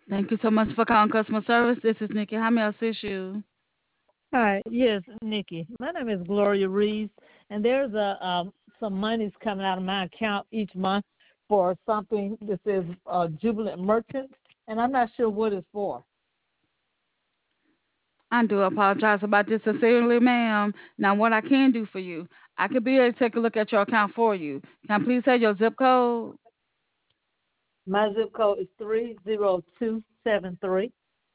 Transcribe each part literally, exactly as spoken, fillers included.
Thank you so much for calling customer service. This is Nikki. How may I assist you? Hi, yes, Nikki. My name is Gloria Reeves, and there's a um, some monies coming out of my account each month for something that says uh, Jubilant Merchant, and I'm not sure what it's for. I do apologize about this sincerely, ma'am. Now, what I can do for you, I could be able to take a look at your account for you. Can I please have your zip code? My zip code is three zero two seven three.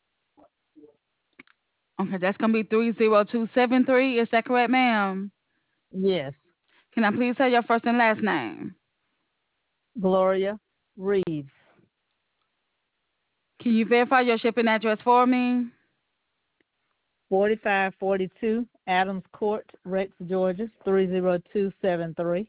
Okay, that's going to be three zero two seven three. Is that correct, ma'am? Yes, Can I please have your first and last name? Gloria Reeves. Can you verify your shipping address for me? forty-five forty-two Adams Court, Rex, Georgia, three zero two seven three.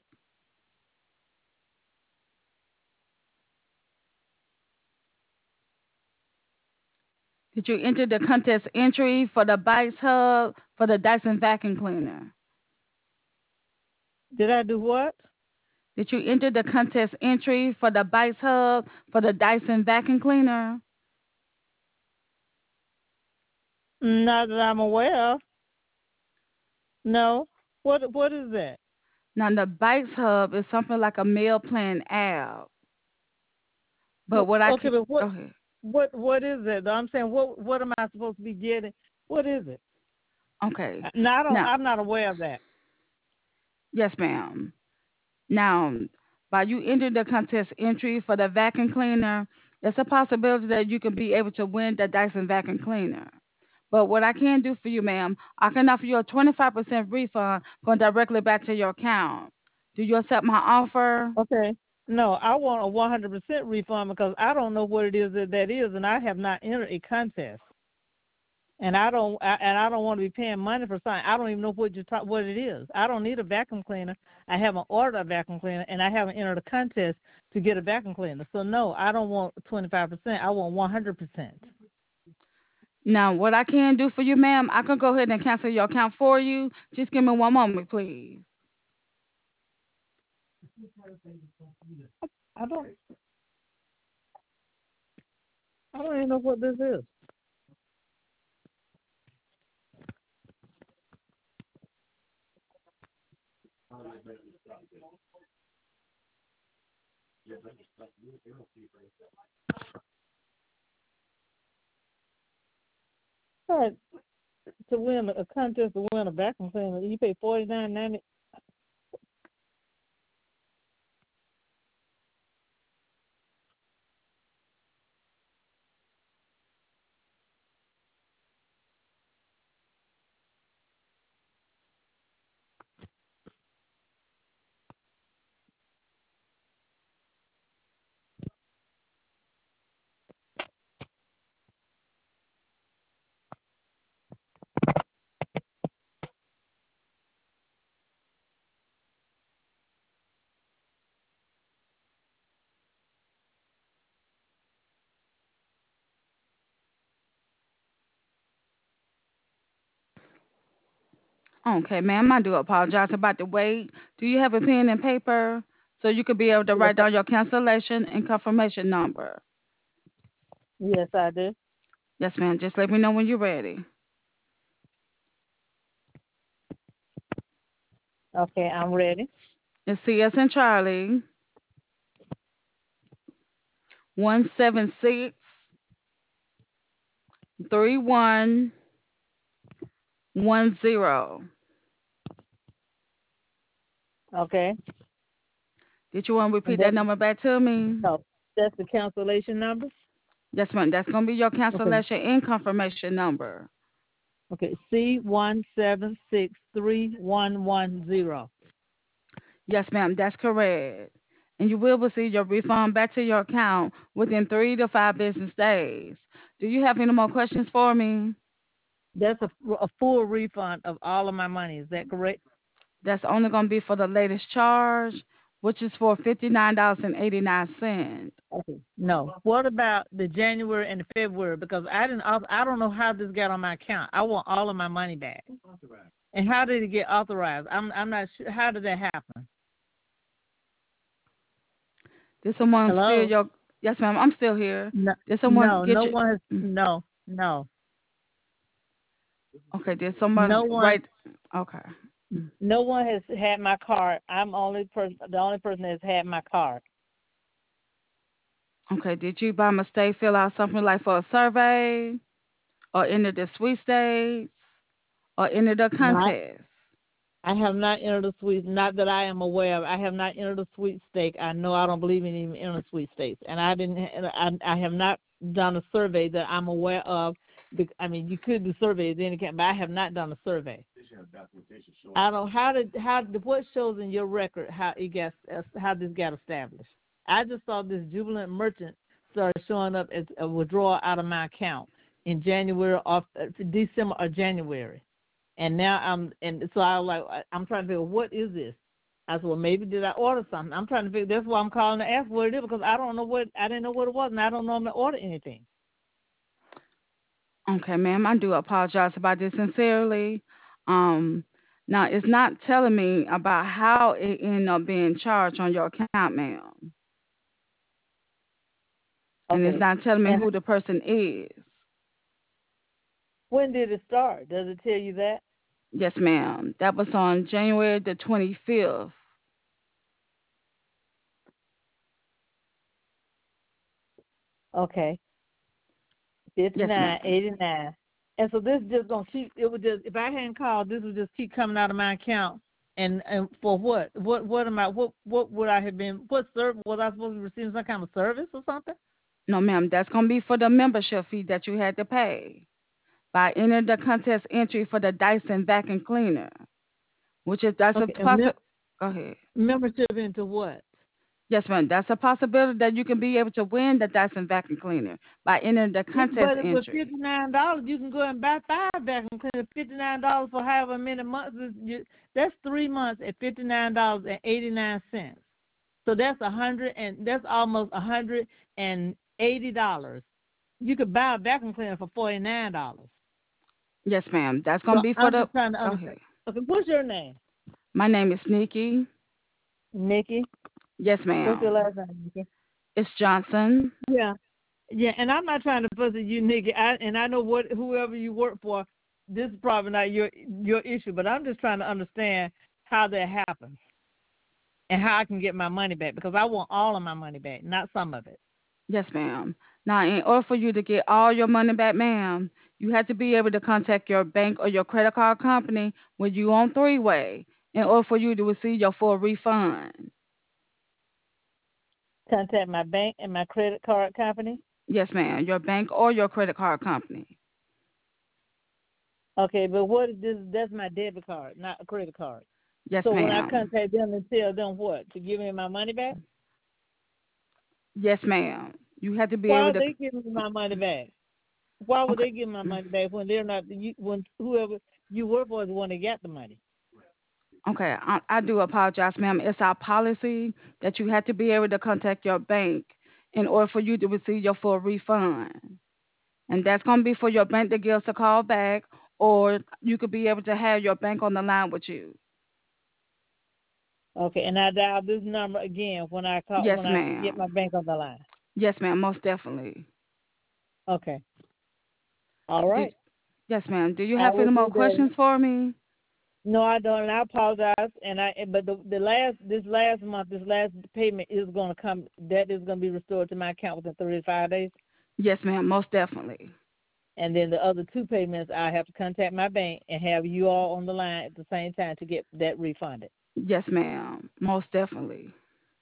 Did you enter the contest entry for the Bites Hub for the Dyson vacuum cleaner? Did I do what? Did you enter the contest entry for the Bites Hub for the Dyson vacuum cleaner? Not that I'm aware of. No. What What is that? Now, the Bites Hub is something like a meal plan app. But Wh- what I Okay, can, but what okay, what what is it? I'm saying, what what am I supposed to be getting? What is it? okay. Uh, No, I don't. Now, I'm not aware of that. yes, ma'am. Now, by you entering the contest entry for the vacuum cleaner, there's a possibility that you can be able to win the Dyson vacuum cleaner. But what I can do for you, ma'am, I can offer you a twenty-five percent refund going directly back to your account. Do you accept my offer? Okay. No, I want a one hundred percent refund because I don't know what it is that that is, and I have not entered a contest, and I don't I, and I don't want to be paying money for something I don't even know what you talk what it is. I don't need a vacuum cleaner. I haven't ordered a vacuum cleaner, and I haven't entered a contest to get a vacuum cleaner. So no, I don't want twenty-five percent. I want one hundred percent. Now, what I can do for you, ma'am, I can go ahead and cancel your account for you. Just give me one moment, please. I don't I don't even know what this is. Right. To win a contest to win a vacuum cleaner, you pay forty nine ninety. Okay, ma'am, I do apologize about the wait. Do you have a pen and paper so you could be able to Yes, write I, down your cancellation and confirmation number? yes, I do. Yes, ma'am. Just let me know when you're ready. Okay, I'm ready. It's C S and Charlie, one seven six three one one zero. Okay, Did you want to and repeat that that's number back to me? no, that's the cancellation number. Yes, ma'am. That's going to be your Okay, cancellation and confirmation number. okay. C one seven six three one one zero. Yes, ma'am. That's correct. And you will receive your refund back to your account within three to five business days. Do you have any more questions for me? That's a, a full refund of all of my money. Is that correct? That's only going to be for the latest charge, which is for fifty-nine dollars and eighty-nine cents. Okay. No. What about the January and the February? Because I didn't. auth- I don't know how this got on my account. I want all of my money back. And how did it get authorized? I'm. I'm not sure. How did that happen? Did someone steal Hello. your? Yes, ma'am. I'm still here. No, Did someone no, get no you? one has. Mm, No, no, Okay. Did someone no one, write? Okay. Mm, no one has had my card. I'm only person, the only person that's had my card. Okay. Did you by mistake fill out something like for a survey or enter the sweepstakes or enter the Not, contest? I have not entered a sweep. Not that I am aware of. I have not entered a sweepstake. I know I don't believe in even entering sweepstakes, and I didn't. I, I have not done a survey that I'm aware of. bec- I mean, you could do surveys any kind, but I have not done a survey. I don't. How did how what shows in your record how it got how this got established? I just saw this jubilant merchant start showing up as a withdrawal out of my account in January of uh, December or January, and now I'm and so I was like I- I'm trying to figure what is this. I said, well, maybe did I order something? I'm trying to figure. That's why I'm calling to ask what it is because I don't know what I didn't know what it was, and I don't normally order anything. Okay, ma'am. I do apologize about this sincerely. Um, Now it's not telling me about how it ended up being charged on your account, ma'am, and it's Okay, not telling me and who the person is. when did it start? Does it tell you that? Yes, ma'am. That was on January the twenty-fifth. Okay. Yes, Fifty-nine, ma'am. eighty-nine, and so this just gonna keep. It would just if I hadn't called, this would just keep coming out of my account. And and for what? What what am I? What what would I have been? What service was I supposed to be receiving? Some kind of service or something? No, ma'am. That's gonna be for the membership fee that you had to pay by entering the contest entry for the Dyson vacuum cleaner, which is that's a Okay, and mem- possi Go ahead. membership into what? Yes, ma'am. That's a possibility that you can be able to win the Dyson vacuum cleaner by entering the Yeah, contest but it was entry. fifty nine dollars. You can go and buy five vacuum cleaners. Fifty nine dollars for however many months. Is, you, that's three months at fifty nine dollars and eighty nine cents. So that's a hundred and that's almost a hundred and eighty dollars. You could buy a vacuum cleaner for forty nine dollars. Yes, ma'am. That's So gonna be for I'm the. just trying to Go understand. ahead. Okay, what's your name? My name is Nikki. Nikki. Yes, What's your ma'am. last name, Nikki? It's Johnson. Yeah, yeah. And I'm not trying to fuss at you, Nikki. I and I know what whoever you work for. This is probably not your your issue, but I'm just trying to understand how that happens and how I can get my money back because I want all of my money back, not some of it. Yes, ma'am. Now, in order for you to get all your money back, ma'am, you have to be able to contact your bank or your credit card company when you on three way in order for you to receive your full refund. Contact my bank and my credit card company. Yes, ma'am. Your bank or your credit card company. Okay, but what is this? That's my debit card, not a credit card. Yes, So when I ma'am. contact them and tell them what to give me my money back, Yes, ma'am. You have to be why able are to. they giving me my money back? Why would Okay. they give me my money back when they're not? You, when whoever you work for is the one that got the money. Okay, I, I do apologize, ma'am. It's our policy that you have to be able to contact your bank in order for you to receive your full refund. And that's going to be for your bank to give us a call back, or you could be able to have your bank on the line with you. Okay, and I dial this number again when I call when Yes, I get my ma'am. bank on the line. Yes, ma'am. Most definitely. Okay, all Did, right, yes, ma'am. Do you I have will any more do that. questions for me? No, I don't. And I apologize. And I but the the last this last month this last payment is going to come. That is going to be restored to my account within thirty five days. Yes, ma'am. Most definitely. And then the other two payments, I have to contact my bank and have you all on the line at the same time to get that refunded. Yes, ma'am. Most definitely.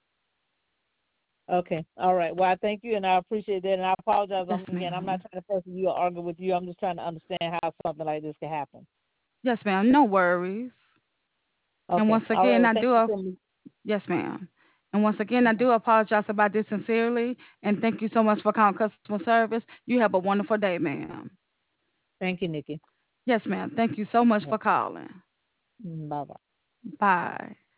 Okay. All right. Well, I thank you, and I appreciate that. And I apologize. I'm, Yes, again, I'm not ma'am. trying to fuss with you or argue with you. I'm just trying to understand how something like this can happen. Yes, ma'am. No worries. And Okay. once All right. again, Well, I thank do. you ap- so much. Yes, ma'am. And once again, I do apologize about this sincerely. And thank you so much for calling customer service. You have a wonderful day, ma'am. Thank you, Nikki. Yes, ma'am. Thank you so much for calling. Bye bye. Bye.